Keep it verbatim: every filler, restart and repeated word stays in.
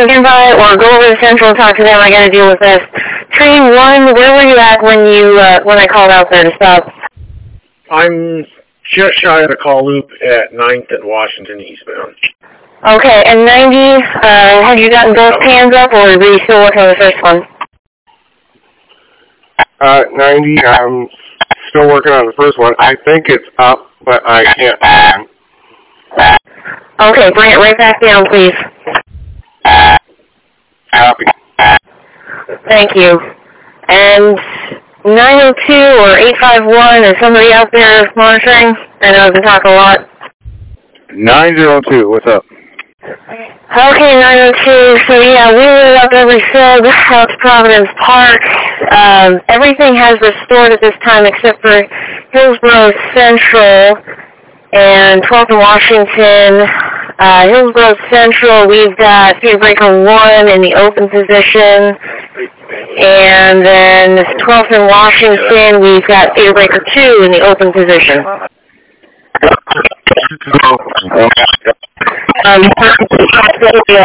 stand by or go over to Central and talk to them. I got to deal with this. Train one, where were you at when you uh, when I called out there to stop? I'm just shy of the call loop at ninth and Washington eastbound. Okay, and ninety, uh, have you gotten both hands up, or were you still working on the first one? Uh, ninety, I'm still working on the first one. I think it's up, but I can't find. Okay, bring it right back down, please. Copy. Thank you. And nine oh two or eight five one, is somebody out there monitoring? I know I've been talking a lot. nine oh two, what's up? Okay, nine oh two, so yeah, we lit up every field out to Providence Park. Um, everything has restored at this time except for Hillsborough Central and twelfth and Washington. Uh, Hillsborough Central, we've got Speed Breaker one in the open position. And then twelfth and Washington, we've got Speed Breaker two in the open position. Um,